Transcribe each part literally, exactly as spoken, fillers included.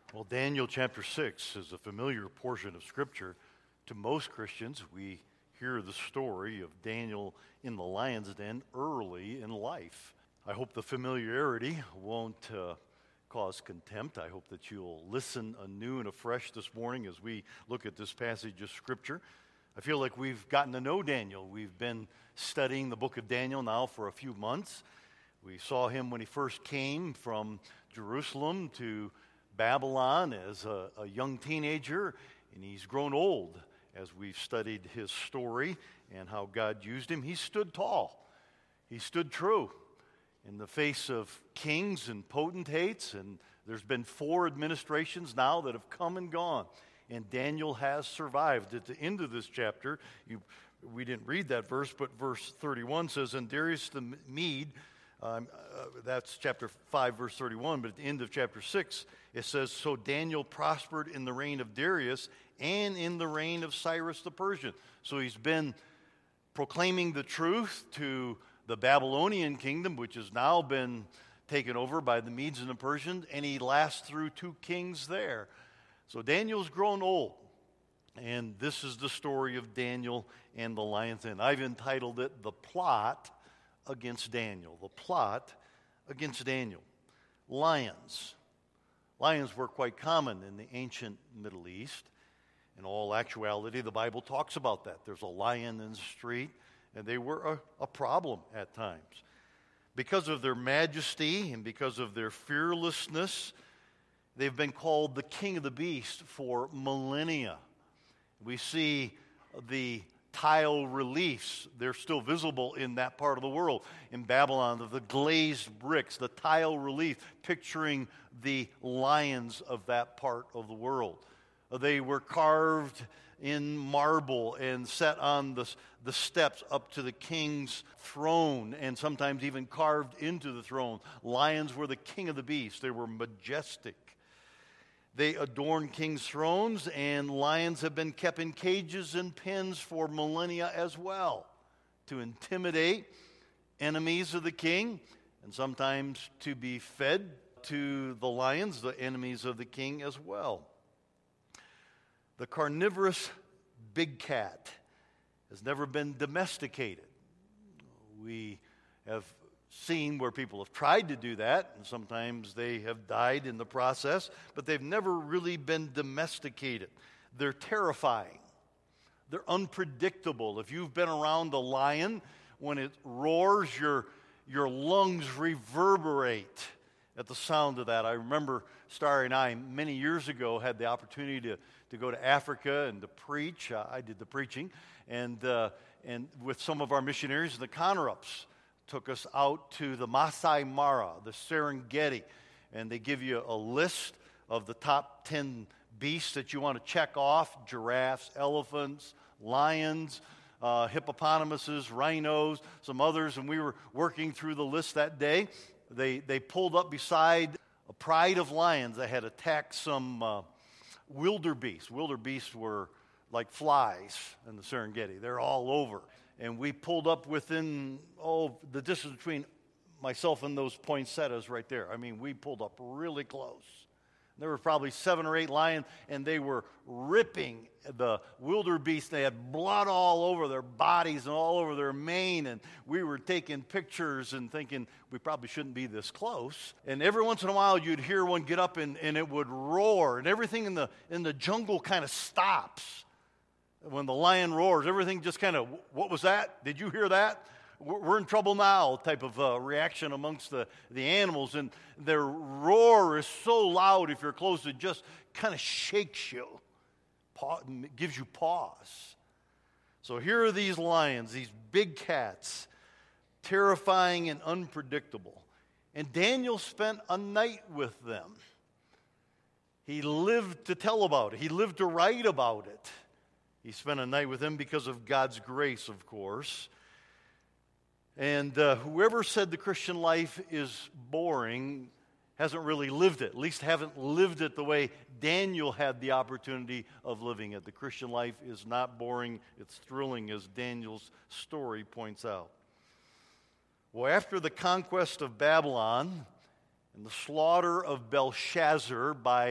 Well, Daniel chapter six is a familiar portion of Scripture. To most Christians, we hear the story of Daniel in the lion's den early in life. I hope the familiarity won't uh, cause contempt. I hope that you'll listen anew and afresh this morning as we look at this passage of Scripture. I feel like we've gotten to know Daniel. We've been studying the book of Daniel now for a few months. We saw him when he first came from Jerusalem to Babylon as a, a young teenager, and he's grown old as we've studied his story and how God used him. He stood tall. He stood true in the face of kings and potentates, and there's been four administrations now that have come and gone, and Daniel has survived. At the end of this chapter, you, we didn't read that verse, but verse thirty-one says, and Darius the Mede, Um, uh, that's chapter five, verse thirty-one, but at the end of chapter six, it says, so Daniel prospered in the reign of Darius and in the reign of Cyrus the Persian. So he's been proclaiming the truth to the Babylonian kingdom, which has now been taken over by the Medes and the Persians, and he lasts through two kings there. So Daniel's grown old, and this is the story of Daniel and the lion's den. I've entitled it, The Plot Against Daniel. The plot against Daniel. Lions. Lions were quite common in the ancient Middle East. In all actuality, the Bible talks about that. There's a lion in the street, and they were a, a problem at times. Because of their majesty and because of their fearlessness, they've been called the king of the beast for millennia. We see the tile reliefs, they're still visible in that part of the world. In Babylon, the glazed bricks, the tile relief picturing the lions of that part of the world. They were carved in marble and set on the, the steps up to the king's throne, and sometimes even carved into the throne. Lions were the king of the beast. They were majestic. They adorn kings' thrones, and lions have been kept in cages and pens for millennia as well, to intimidate enemies of the king, and sometimes to be fed to the lions, the enemies of the king as well. The carnivorous big cat has never been domesticated. We have seen where people have tried to do that, and sometimes they have died in the process, but they've never really been domesticated. They're terrifying. They're unpredictable. If you've been around a lion, when it roars, your, your lungs reverberate at the sound of that. I remember Starry and I, many years ago, had the opportunity to, to go to Africa and to preach. Uh, I did the preaching, and, uh, and with some of our missionaries in the Conarups, took us out to the Masai Mara, the Serengeti, and they give you a list of the top ten beasts that you want to check off: giraffes, elephants, lions, uh, hippopotamuses, rhinos, some others. And we were working through the list that day. They they pulled up beside a pride of lions that had attacked some uh, wildebeest. Wildebeest were like flies in the Serengeti. They're all over. And we pulled up within, oh, the distance between myself and those poinsettias right there. I mean, we pulled up really close. There were probably seven or eight lions, and they were ripping the wildebeest. They had blood all over their bodies and all over their mane, and we were taking pictures and thinking we probably shouldn't be this close. And every once in a while, you'd hear one get up, and, and it would roar, and everything in the in the jungle kind of stops. When the lion roars, everything just kind of, what was that? Did you hear that? We're in trouble now type of uh, reaction amongst the, the animals. And their roar is so loud, if you're close, it just kind of shakes you, pa- gives you pause. So here are these lions, these big cats, terrifying and unpredictable. And Daniel spent a night with them. He lived to tell about it. He lived to write about it. He spent a night with them because of God's grace, of course. And uh, whoever said the Christian life is boring hasn't really lived it, at least haven't lived it the way Daniel had the opportunity of living it. The Christian life is not boring, it's thrilling, as Daniel's story points out. Well, after the conquest of Babylon and the slaughter of Belshazzar by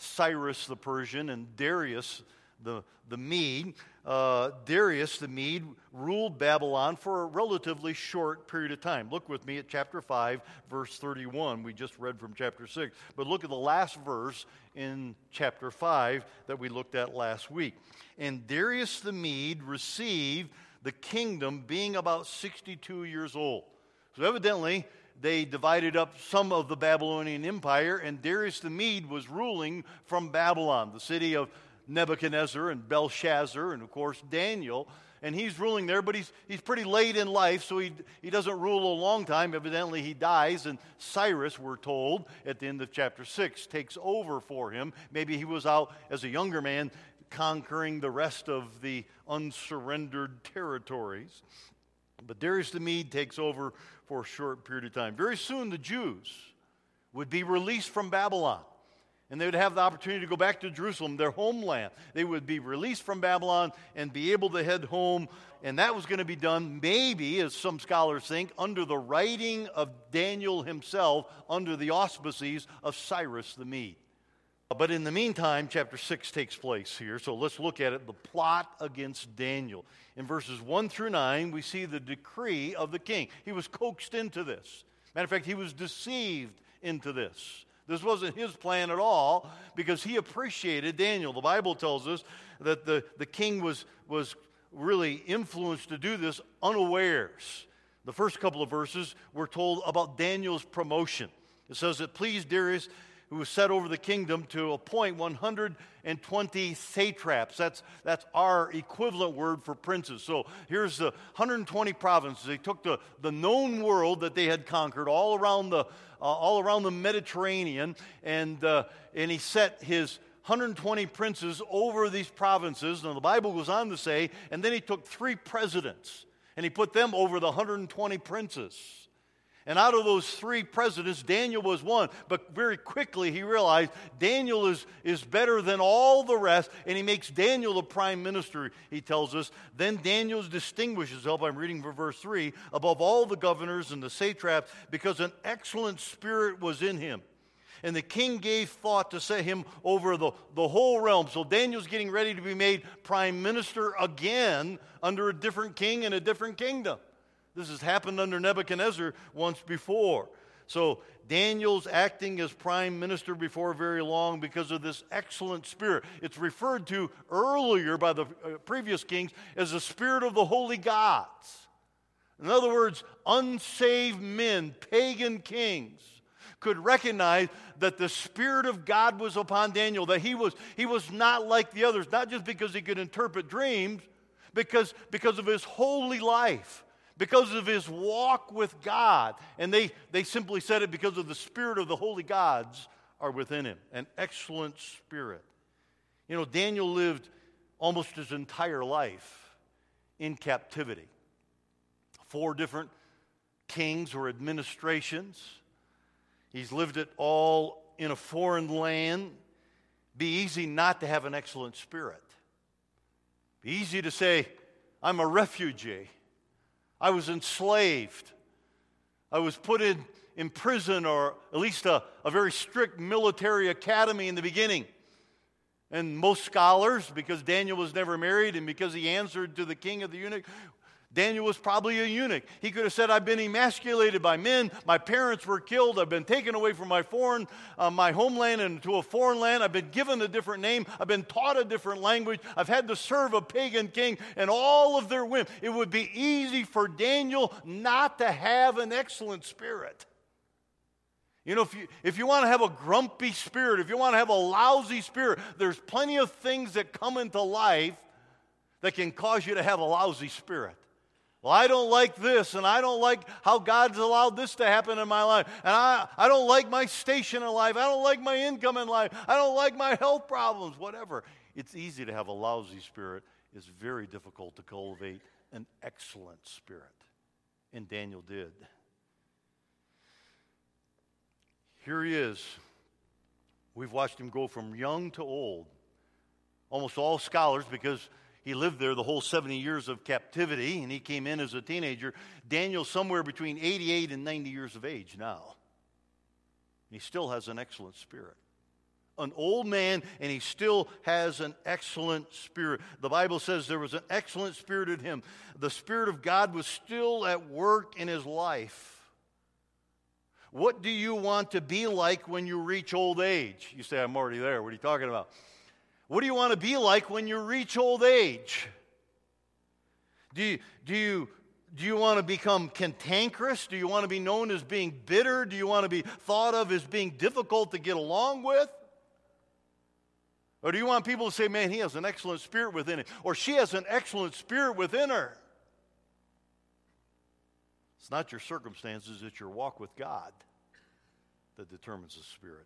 Cyrus the Persian and Darius the, the Mede. Uh, Darius the Mede ruled Babylon for a relatively short period of time. Look with me at chapter five, verse thirty-one. We just read from chapter six. But look at the last verse in chapter five that we looked at last week. And Darius the Mede received the kingdom being about sixty-two years old. So evidently, they divided up some of the Babylonian Empire, and Darius the Mede was ruling from Babylon, the city of Nebuchadnezzar and Belshazzar, and of course Daniel, and he's ruling there, but he's he's pretty late in life, so he he doesn't rule a long time. Evidently he dies, and Cyrus, we're told, at the end of chapter six, takes over for him. Maybe he was out as a younger man conquering the rest of the unsurrendered territories. But Darius the Mede takes over for a short period of time. Very soon the Jews would be released from Babylon. And they would have the opportunity to go back to Jerusalem, their homeland. They would be released from Babylon and be able to head home. And that was going to be done, maybe, as some scholars think, under the writing of Daniel himself, under the auspices of Cyrus the Mede. But in the meantime, chapter six takes place here. So let's look at it, the plot against Daniel. In verses one through nine, we see the decree of the king. He was coaxed into this. Matter of fact, he was deceived into this. This wasn't his plan at all, because he appreciated Daniel. The Bible tells us that the, the king was, was really influenced to do this unawares. The first couple of verses we're told about Daniel's promotion. It says, "It pleased Darius, who was set over the kingdom, to appoint one hundred twenty satraps." That's, that's our equivalent word for princes. So here's the one hundred twenty provinces. They took the, the known world that they had conquered all around the, uh, all around the Mediterranean, and, uh, and he set his one hundred twenty princes over these provinces. Now the Bible goes on to say, and then he took three presidents, and he put them over the one hundred twenty princes. And out of those three presidents, Daniel was one. But very quickly he realized Daniel is, is better than all the rest, and he makes Daniel the prime minister, he tells us. Then Daniel distinguishes himself, I'm reading from verse three, above all the governors and the satraps, because an excellent spirit was in him. And the king gave thought to set him over the, the whole realm. So Daniel's getting ready to be made prime minister again under a different king and a different kingdom. This has happened under Nebuchadnezzar once before. So Daniel's acting as prime minister before very long because of this excellent spirit. It's referred to earlier by the previous kings as the spirit of the holy gods. In other words, unsaved men, pagan kings, could recognize that the Spirit of God was upon Daniel, that he was, he was not like the others, not just because he could interpret dreams, because, because of his holy life, because of his walk with God. And they, they simply said it because of the spirit of the holy gods are within him, an excellent spirit. You know, Daniel lived almost his entire life in captivity. Four different kings or administrations. He's lived it all in a foreign land. Be easy not to have an excellent spirit. Be easy to say, I'm a refugee. I was enslaved. I was put in, in prison, or at least a, a very strict military academy in the beginning. And most scholars, because Daniel was never married and because he answered to the king of the eunuch, Daniel was probably a eunuch. He could have said, I've been emasculated by men. My parents were killed. I've been taken away from my foreign, uh, my homeland and to a foreign land. I've been given a different name. I've been taught a different language. I've had to serve a pagan king and all of their women. It would be easy for Daniel not to have an excellent spirit. You know, if you, if you want to have a grumpy spirit, if you want to have a lousy spirit, there's plenty of things that come into life that can cause you to have a lousy spirit. Well, I don't like this, and I don't like how God's allowed this to happen in my life. And I, I don't like my station in life. I don't like my income in life. I don't like my health problems, whatever. It's easy to have a lousy spirit. It's very difficult to cultivate an excellent spirit. And Daniel did. Here he is. We've watched him go from young to old. Almost all scholars, because he lived there the whole seventy years of captivity, and he came in as a teenager. Daniel's somewhere between eighty-eight and ninety years of age now. He still has an excellent spirit. An old man, and he still has an excellent spirit. The Bible says there was an excellent spirit in him. The Spirit of God was still at work in his life. What do you want to be like when you reach old age? You say, I'm already there. What are you talking about? What do you want to be like when you reach old age? Do you, do you, do you want to become cantankerous? Do you want to be known as being bitter? Do you want to be thought of as being difficult to get along with? Or do you want people to say, man, he has an excellent spirit within him, or she has an excellent spirit within her? It's not your circumstances, it's your walk with God that determines the spirit.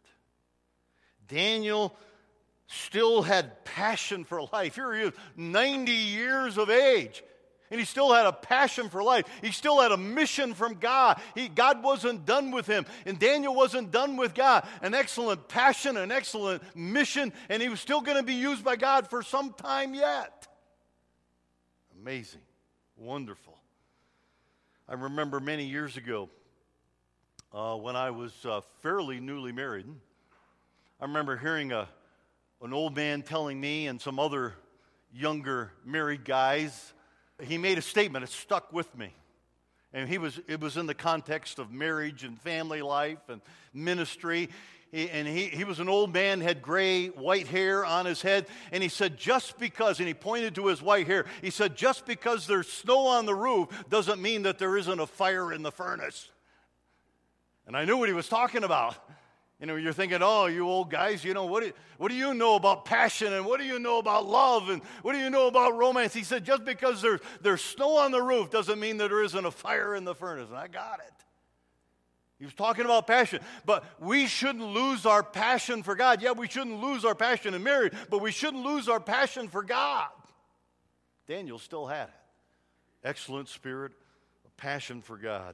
Daniel still had passion for life. Here he is, ninety years of age. And he still had a passion for life. He still had a mission from God. He, God wasn't done with him. And Daniel wasn't done with God. An excellent passion, an excellent mission. And he was still going to be used by God for some time yet. Amazing. Wonderful. I remember many years ago uh, when I was uh, fairly newly married. I remember hearing a, an old man telling me and some other younger married guys. He made a statement. It stuck with me. And he was, it was in the context of marriage and family life and ministry. He, and he, he was an old man, had gray, white hair on his head. And he said, just because, and he pointed to his white hair, he said, just because there's snow on the roof doesn't mean that there isn't a fire in the furnace. And I knew what he was talking about. You know, you're thinking, oh, you old guys, you know, what do, what do you know about passion, and what do you know about love, and what do you know about romance? He said, just because there's, there's snow on the roof doesn't mean that there isn't a fire in the furnace. And I got it. He was talking about passion. But we shouldn't lose our passion for God. Yeah, we shouldn't lose our passion in marriage, but we shouldn't lose our passion for God. Daniel still had it. Excellent spirit, a passion for God.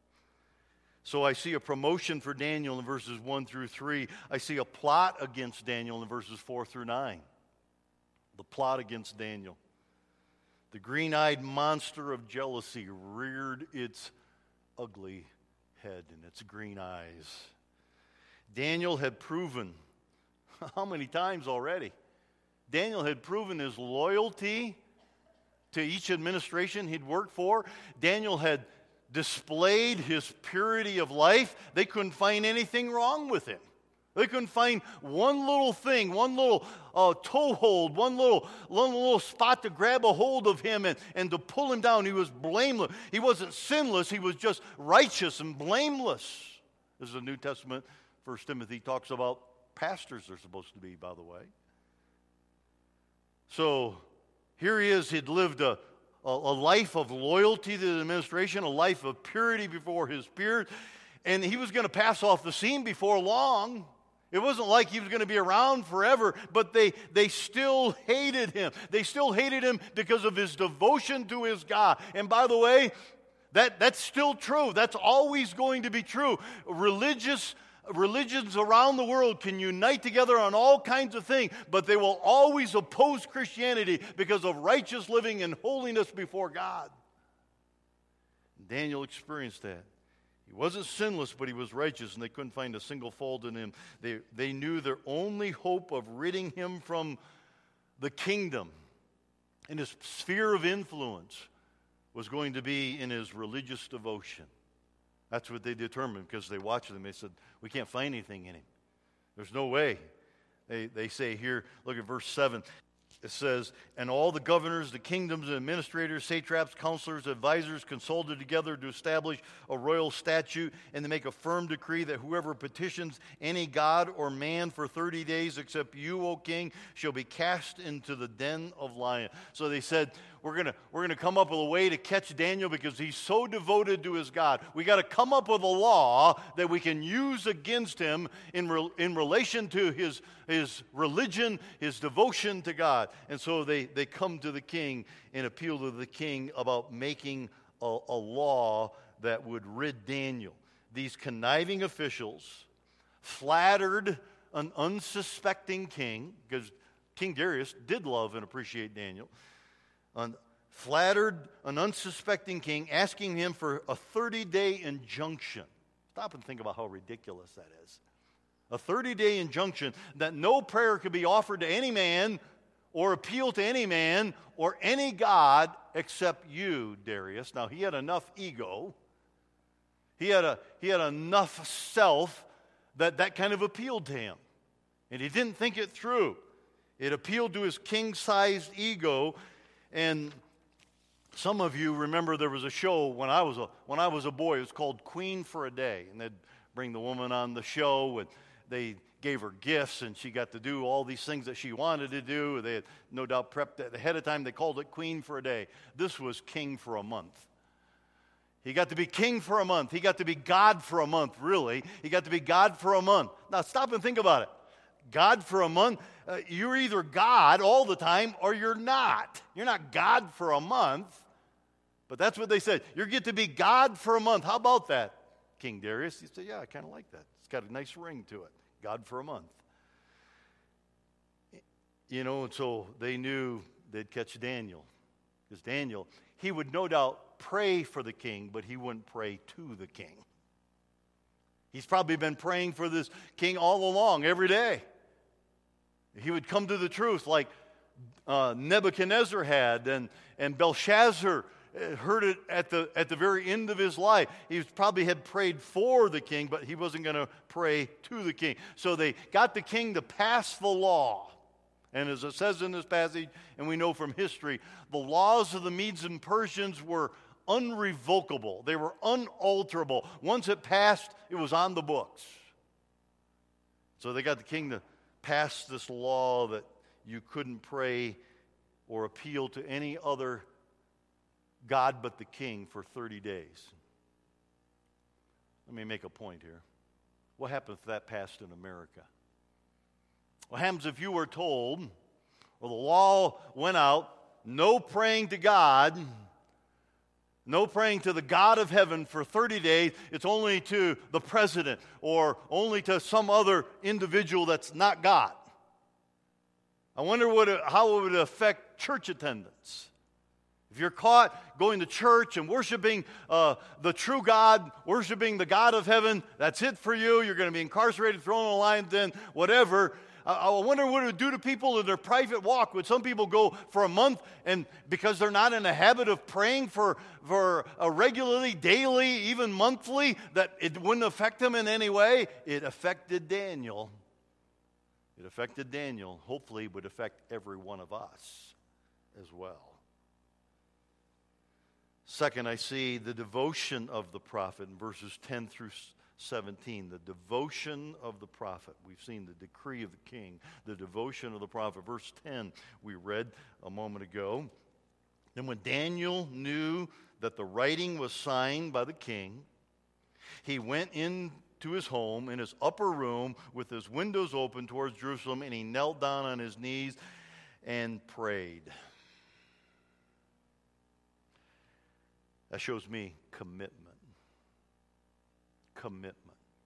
So I see a promotion for Daniel in verses one through three. I see a plot against Daniel in verses four through nine. The plot against Daniel. The green-eyed monster of jealousy reared its ugly head and its green eyes. Daniel had proven, how many times already? Daniel had proven his loyalty to each administration he'd worked for. Daniel had displayed his purity of life. They couldn't find anything wrong with him. They couldn't find one little thing, one little uh, toehold, one little, one little spot to grab a hold of him and, and to pull him down. He was blameless. He wasn't sinless. He was just righteous and blameless. This is the New Testament. First Timothy talks about pastors are supposed to be, by the way. So here he is. He'd lived a a life of loyalty to the administration, a life of purity before his peers, and he was going to pass off the scene before long. It wasn't like he was going to be around forever, but they, they still hated him. They still hated him because of his devotion to his God. And by the way, that, that's still true. That's always going to be true. Religious Religions around the world can unite together on all kinds of things, but they will always oppose Christianity because of righteous living and holiness before God. Daniel experienced that. He wasn't sinless, but he was righteous, and they couldn't find a single fault in him. They, they knew their only hope of ridding him from the kingdom and his sphere of influence was going to be in his religious devotion. That's what they determined because they watched him. They said, we can't find anything in him. There's no way. They, they say here, look at verse seven. It says, and all the governors, the kingdoms, and administrators, satraps, counselors, advisors consulted together to establish a royal statute and to make a firm decree that whoever petitions any god or man for thirty days except you, O king, shall be cast into the den of lions. So they said, we're going to we're gonna come up with a way to catch Daniel because he's so devoted to his God. We got to come up with a law that we can use against him in, re, in relation to his, his religion, his devotion to God. And so they, they come to the king and appeal to the king about making a, a law that would rid Daniel. These conniving officials flattered an unsuspecting king, because King Darius did love and appreciate Daniel, and flattered an unsuspecting king, asking him for a thirty-day injunction. Stop and think about how ridiculous that is. A thirty-day injunction that no prayer could be offered to any man or appeal to any man or any god except you, Darius. Now, he had enough ego. He had, a, he had enough self that that kind of appealed to him. And he didn't think it through. It appealed to his king-sized ego. And some of you remember there was a show when I was a, when I was a boy. It was called Queen for a Day. And they'd bring the woman on the show, and they gave her gifts, and she got to do all these things that she wanted to do. They had no doubt prepped it ahead of time. They called it Queen for a Day. This was king for a month. He got to be king for a month. He got to be God for a month, really. He got to be God for a month. Now, stop and think about it. God for a month. Uh, you're either God all the time or you're not. You're not God for a month. But that's what they said. You get to be God for a month. How about that, King Darius? You say, yeah, I kind of like that. It's got a nice ring to it. God for a month. You know, and so they knew they'd catch Daniel. Because Daniel, he would no doubt pray for the king, but he wouldn't pray to the king. He's probably been praying for this king all along, every day. He would come to the truth like uh, Nebuchadnezzar had, and, and Belshazzar heard it at the, at the very end of his life. He probably had prayed for the king, but he wasn't going to pray to the king. So they got the king to pass the law. And as it says in this passage, and we know from history, the laws of the Medes and Persians were unrevocable. They were unalterable. Once it passed, it was on the books. So they got the king to pass this law that you couldn't pray or appeal to any other God but the king for thirty days. Let me make a point here. What happens if that passed in America? What happens if you were told, or the law went out, no praying to God, no praying to the God of heaven for thirty days, it's only to the president or only to some other individual that's not God? I wonder what it, how it would affect church attendance. If you're caught going to church and worshiping uh, the true God, worshiping the God of heaven, that's it for you. You're going to be incarcerated, thrown in a lion's den, whatever. I, I wonder what it would do to people in their private walk. Would some people go for a month, and because they're not in the habit of praying for, for uh, regularly, daily, even monthly, that it wouldn't affect them in any way? It affected Daniel. It affected Daniel. Hopefully it would affect every one of us as well. Second, I see the devotion of the prophet in verses ten through seventeen. The devotion of the prophet. We've seen the decree of the king, the devotion of the prophet. Verse ten, we read a moment ago. Then when Daniel knew that the writing was signed by the king, he went into his home, in his upper room, with his windows open towards Jerusalem, and he knelt down on his knees and prayed. That shows me commitment. Commitment.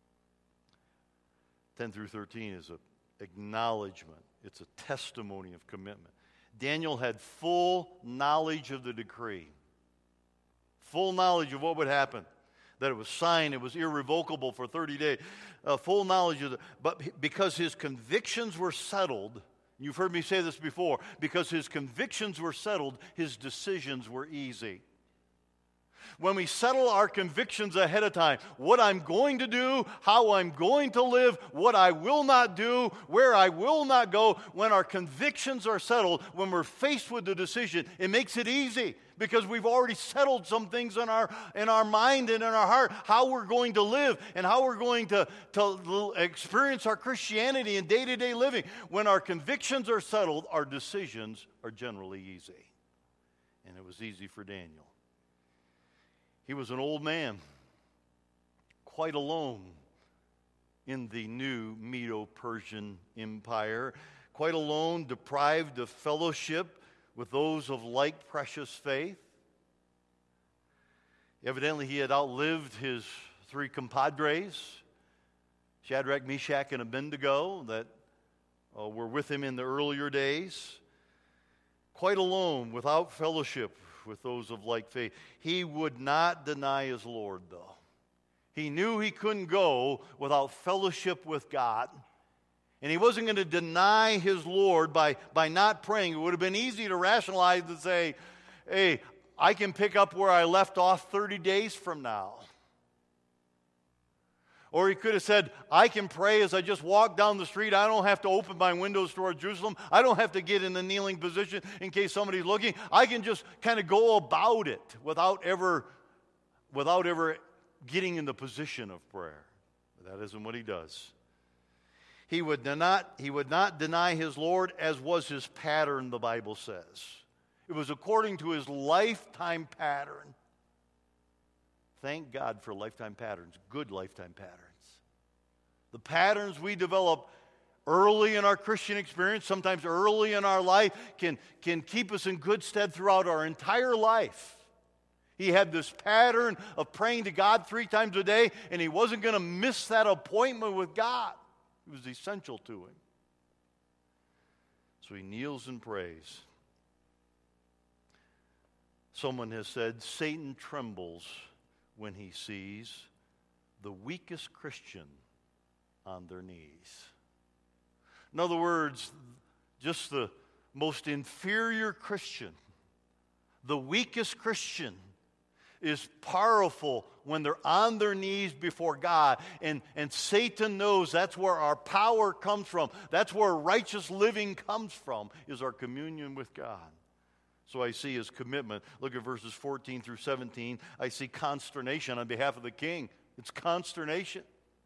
ten through thirteen is an acknowledgement. It's a testimony of commitment. Daniel had full knowledge of the decree. Full knowledge of what would happen. That it was signed, it was irrevocable for thirty days. Uh, full knowledge of it. But because his convictions were settled, you've heard me say this before, because his convictions were settled, his decisions were easy. When we settle our convictions ahead of time, what I'm going to do, how I'm going to live, what I will not do, where I will not go, when our convictions are settled, when we're faced with the decision, it makes it easy because we've already settled some things in our, in our mind and in our heart, how we're going to live and how we're going to, to experience our Christianity in day-to-day living. When our convictions are settled, our decisions are generally easy. And it was easy for Daniel. He was an old man, quite alone in the new Medo-Persian Empire, quite alone, deprived of fellowship with those of like precious faith. Evidently, he had outlived his three compadres, Shadrach, Meshach, and Abednego, that uh, were with him in the earlier days. Quite alone, without fellowship with those of like faith. He would not deny his Lord, though. He knew he couldn't go without fellowship with God. And he wasn't going to deny his Lord by, by not praying. It would have been easy to rationalize and say, hey, I can pick up where I left off thirty days from now. Or he could have said, I can pray as I just walk down the street. I don't have to open my windows toward Jerusalem. I don't have to get in a kneeling position in case somebody's looking. I can just kind of go about it without ever, without ever getting in the position of prayer. But that isn't what he does. He would not, he would not deny his Lord, as was his pattern, the Bible says. It was according to his lifetime pattern. Thank God for lifetime patterns, good lifetime patterns. The patterns we develop early in our Christian experience, sometimes early in our life, can, can keep us in good stead throughout our entire life. He had this pattern of praying to God three times a day, and he wasn't going to miss that appointment with God. It was essential to him. So he kneels and prays. Someone has said, Satan trembles when he sees the weakest Christian on their knees. In other words, just the most inferior Christian, the weakest Christian, is powerful when they're on their knees before God. And, and Satan knows that's where our power comes from. That's where righteous living comes from, is our communion with God. So I see his commitment. Look at verses fourteen through seventeen. I see consternation on behalf of the king. It's consternation.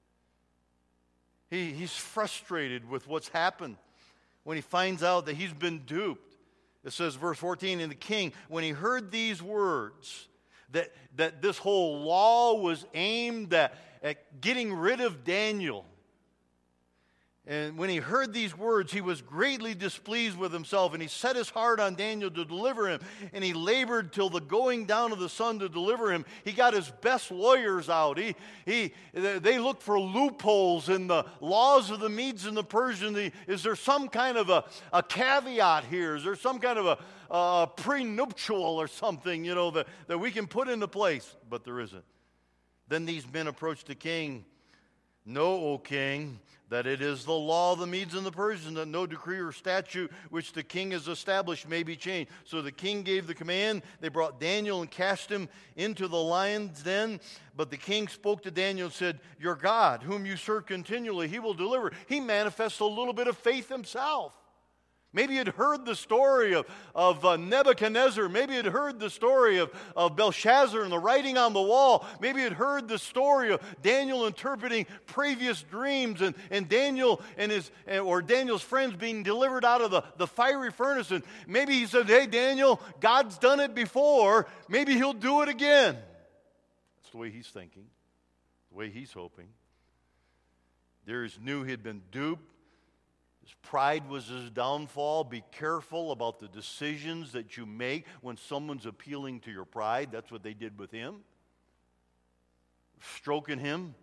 He, he's frustrated with what's happened when he finds out that he's been duped. It says, verse fourteen, and the king, when he heard these words, that, that this whole law was aimed at, at getting rid of Daniel. And when he heard these words, he was greatly displeased with himself, and he set his heart on Daniel to deliver him, and he labored till the going down of the sun to deliver him. He got his best lawyers out. He, he, they looked for loopholes in the laws of the Medes and the Persians. Is there some kind of a, a caveat here? Is there some kind of a, a prenuptial or something, you know, that, that we can put into place? But there isn't. Then these men approached the king. Know, O king, that it is the law of the Medes and the Persians that no decree or statute which the king has established may be changed. So the king gave the command. They brought Daniel and cast him into the lion's den. But the king spoke to Daniel and said, your God, whom you serve continually, he will deliver. He manifests a little bit of faith himself. Maybe you'd heard the story of, of uh, Nebuchadnezzar. Maybe you'd heard the story of, of Belshazzar and the writing on the wall. Maybe you'd heard the story of Daniel interpreting previous dreams and, and Daniel and his or Daniel's friends being delivered out of the, the fiery furnace. And maybe he said, hey, Daniel, God's done it before. Maybe he'll do it again. That's the way he's thinking, the way he's hoping. Darius knew he'd been duped. His pride was his downfall. Be careful about the decisions that you make when someone's appealing to your pride. That's what they did with him. Stroking him.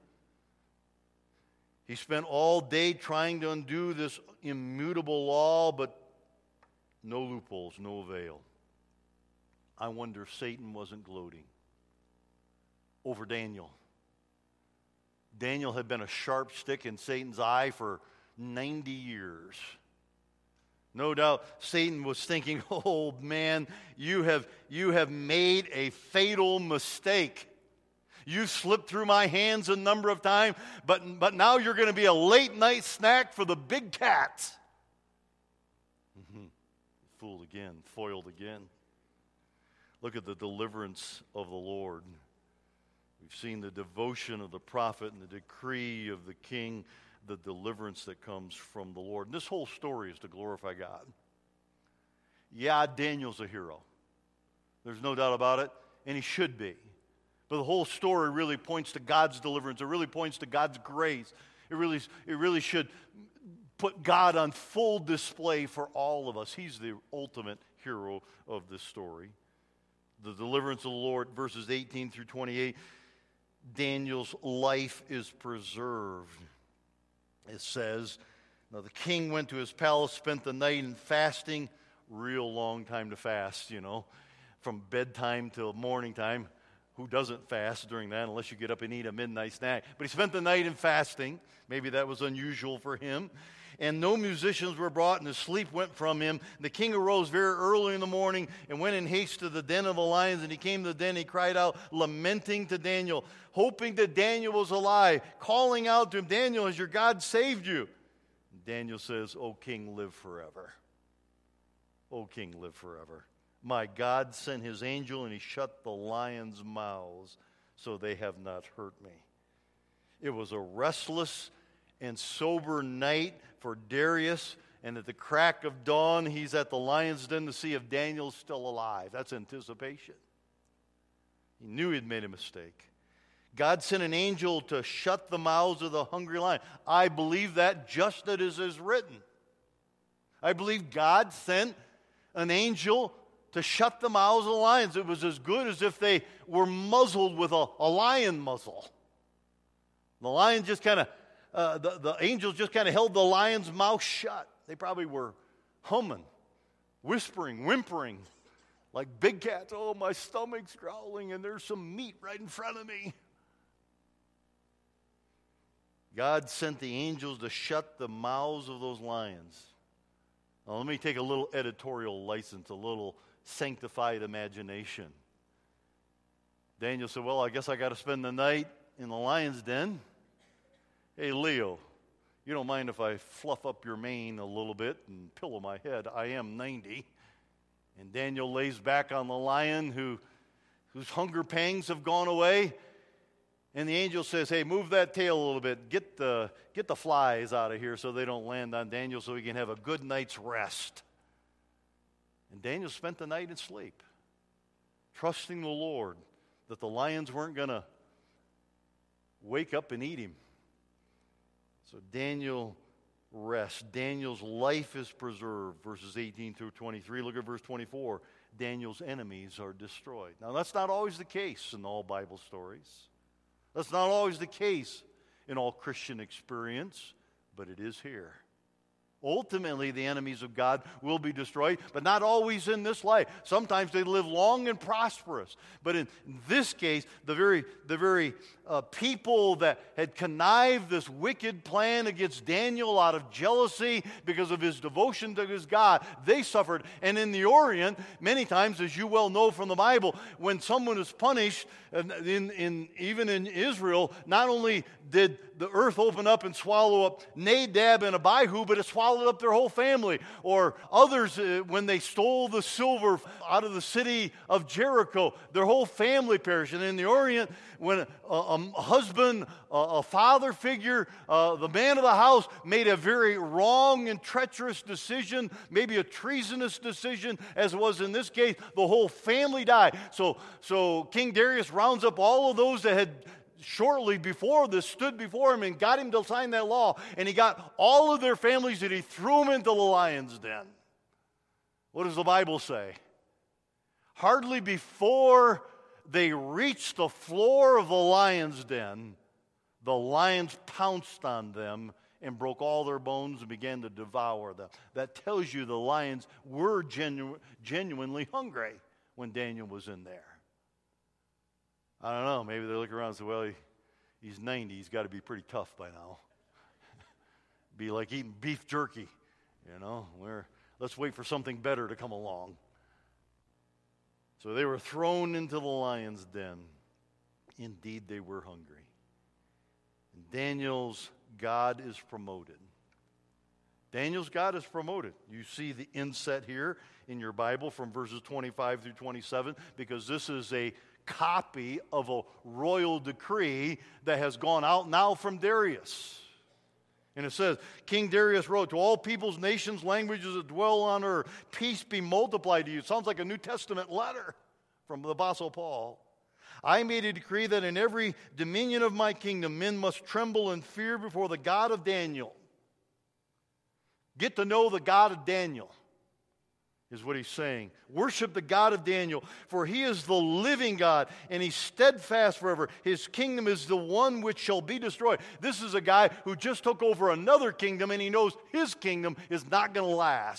He spent all day trying to undo this immutable law, but no loopholes, no avail. I wonder if Satan wasn't gloating over Daniel. Daniel had been a sharp stick in Satan's eye for ninety years. No doubt Satan was thinking, oh man, you have, you have made a fatal mistake. You've slipped through my hands a number of times, but, but now you're going to be a late night snack for the big cats. Mm-hmm. Fooled again, foiled again. Look at the deliverance of the Lord. We've seen the devotion of the prophet and the decree of the king, the deliverance that comes from the Lord. And this whole story is to glorify God. Yeah, Daniel's a hero. There's no doubt about it, and he should be. But the whole story really points to God's deliverance. It really points to God's grace. It really, it really should put God on full display for all of us. He's the ultimate hero of this story. The deliverance of the Lord, verses eighteen through twenty-eight, Daniel's life is preserved. It says, now the king went to his palace, spent the night in fasting. Real long time to fast, you know, from bedtime till morning time. who doesn't fast during that unless you get up and eat a midnight snack? But he spent the night in fasting. Maybe that was unusual for him. And no musicians were brought, and his sleep went from him. The king arose very early in the morning and went in haste to the den of the lions. And he came to the den, he cried out, lamenting to Daniel, hoping that Daniel was alive, calling out to him, Daniel, has your God saved you? And Daniel says, O king, live forever. O king, live forever. My God sent his angel, and he shut the lions' mouths, so they have not hurt me. It was a restless and sober night for Darius, and at the crack of dawn, he's at the lion's den to see if Daniel's still alive. That's anticipation. He knew he'd made a mistake. God sent an angel to shut the mouths of the hungry lion. I believe that just as it is written. I believe God sent an angel to shut the mouths of the lions. It was as good as if they were muzzled with a, a lion muzzle. The lion just kind of, uh, the, the angels just kind of held the lion's mouth shut. They probably were humming, whispering, whimpering, like big cats. Oh, my stomach's growling and there's some meat right in front of me. God sent the angels to shut the mouths of those lions. Now, let me take a little editorial license, a little sanctified imagination. Daniel said, well, I guess I got to spend the night in the lion's den. Hey, Leo, you don't mind if I fluff up your mane a little bit and pillow my head? I am ninety. And Daniel lays back on the lion who, whose hunger pangs have gone away. And the angel says, hey, move that tail a little bit. Get the, get the flies out of here so they don't land on Daniel so he can have a good night's rest. And Daniel spent the night in sleep, trusting the Lord that the lions weren't going to wake up and eat him. So Daniel rests. Daniel's life is preserved, verses eighteen through twenty-three. Look at verse twenty-four. Daniel's enemies are destroyed. Now, that's not always the case in all Bible stories. That's not always the case in all Christian experience, but it is here. Ultimately, the enemies of God will be destroyed, but not always in this life. Sometimes they live long and prosperous. But in this case, the very, the very uh, people that had connived this wicked plan against Daniel out of jealousy because of his devotion to his God, they suffered. And in the Orient, many times, as you well know from the Bible, when someone is punished, in, in, even in Israel, not only did the earth open up and swallow up Nadab and Abihu, but it swallowed up their whole family. Or others, uh, when they stole the silver out of the city of Jericho, their whole family perished. And in the Orient, when a, a, a husband, a, a father figure, uh, the man of the house made a very wrong and treacherous decision, maybe a treasonous decision, as it was in this case, the whole family died. So, so King Darius rounds up all of those that had shortly before this stood before him and got him to sign that law, and he got all of their families and he threw them into the lion's den. What does the Bible say? Hardly before they reached the floor of the lion's den, the lions pounced on them and broke all their bones and began to devour them. That tells you the lions were genu- genuinely hungry when Daniel was in there. I don't know, maybe they look around and say, well, he, he's ninety, he's got to be pretty tough by now. Be like eating beef jerky, you know. We're, let's wait for something better to come along. So they were thrown into the lion's den. Indeed, they were hungry. And Daniel's God is promoted. Daniel's God is promoted. You see the inset here in your Bible from verses twenty-five through twenty-seven, because this is a copy of a royal decree that has gone out now from Darius. And it says, King Darius wrote, to all peoples, nations, languages that dwell on earth, peace be multiplied to you. It sounds like a New Testament letter from the Apostle Paul. I made a decree that in every dominion of my kingdom, men must tremble and fear before the God of Daniel. Get to know the God of Daniel, is what he's saying. Worship the God of Daniel, for he is the living God, and he's steadfast forever. His kingdom is the one which shall be destroyed. This is a guy who just took over another kingdom, and he knows his kingdom is not going to last.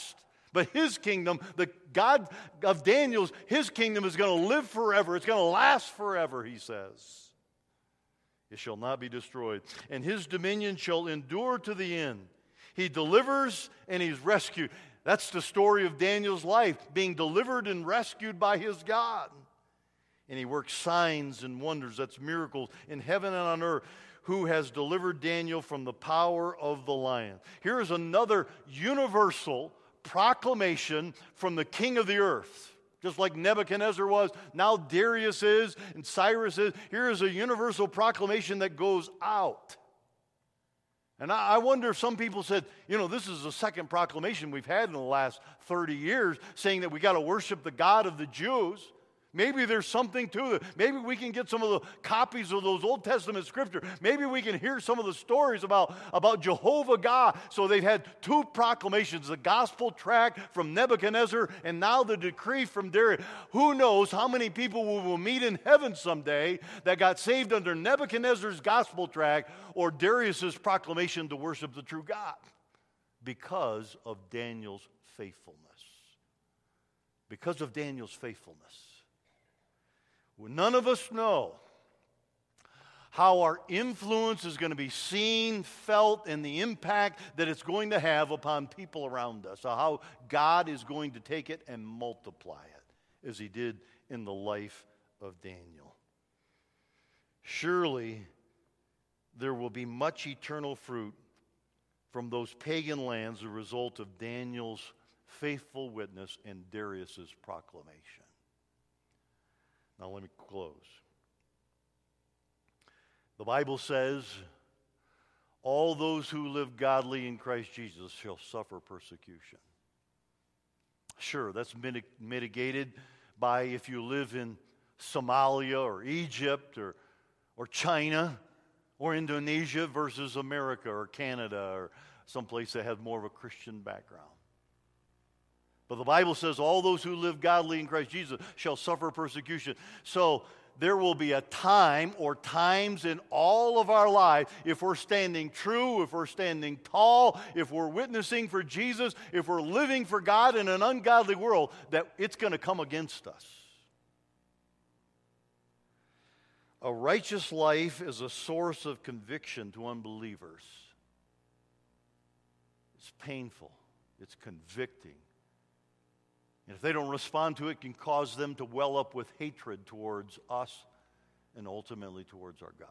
But his kingdom, the God of Daniel's, his kingdom is going to live forever. It's going to last forever, he says. It shall not be destroyed. And his dominion shall endure to the end. He delivers and he's rescued. That's the story of Daniel's life, being delivered and rescued by his God. And he works signs and wonders, that's miracles, in heaven and on earth. Who has delivered Daniel from the power of the lion. Here is another universal proclamation from the king of the earth. Just like Nebuchadnezzar was, now Darius is, and Cyrus is. Here is a universal proclamation that goes out. And I wonder if some people said, you know, this is the second proclamation we've had in the last thirty years saying that we got to worship the God of the Jews. Maybe there's something to it. Maybe we can get some of the copies of those Old Testament scripture. Maybe we can hear some of the stories about, about Jehovah God. So they've had two proclamations, the gospel tract from Nebuchadnezzar and now the decree from Darius. Who knows how many people we will meet in heaven someday that got saved under Nebuchadnezzar's gospel tract or Darius's proclamation to worship the true God because of Daniel's faithfulness. Because of Daniel's faithfulness. None of us know how our influence is going to be seen, felt, and the impact that it's going to have upon people around us, or how God is going to take it and multiply it, as he did in the life of Daniel. Surely there will be much eternal fruit from those pagan lands as a result of Daniel's faithful witness and Darius's proclamation. Now let me close. The Bible says, all those who live godly in Christ Jesus shall suffer persecution. Sure, that's mitig- mitigated by if you live in Somalia or Egypt or, or China or Indonesia versus America or Canada or someplace that has more of a Christian background. But the Bible says all those who live godly in Christ Jesus shall suffer persecution. So there will be a time or times in all of our life, if we're standing true, if we're standing tall, if we're witnessing for Jesus, if we're living for God in an ungodly world, that it's going to come against us. A righteous life is a source of conviction to unbelievers. It's painful. It's convicting. And if they don't respond to it, it can cause them to well up with hatred towards us and ultimately towards our God.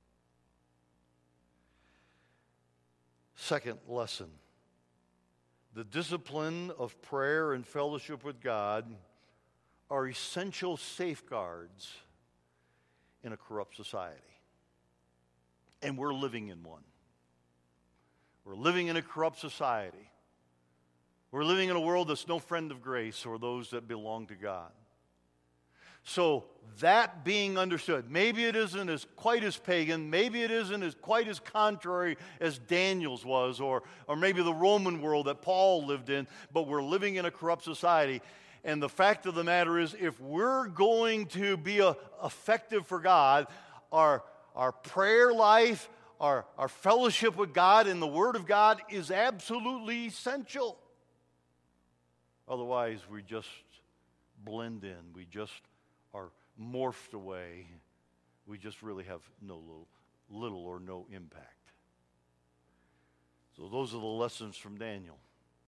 Second lesson. The discipline of prayer and fellowship with God are essential safeguards in a corrupt society. And we're living in one. We're living in a corrupt society. We're living in a world that's no friend of grace or those that belong to God. So that being understood, maybe it isn't as quite as pagan, maybe it isn't as quite as contrary as Daniel's was, or, or maybe the Roman world that Paul lived in, but we're living in a corrupt society. And the fact of the matter is, if we're going to be a, effective for God, our, our prayer life, our, our fellowship with God and the Word of God is absolutely essential. Otherwise, we just blend in. We just are morphed away. We just really have no little, little or no impact. So those are the lessons from Daniel.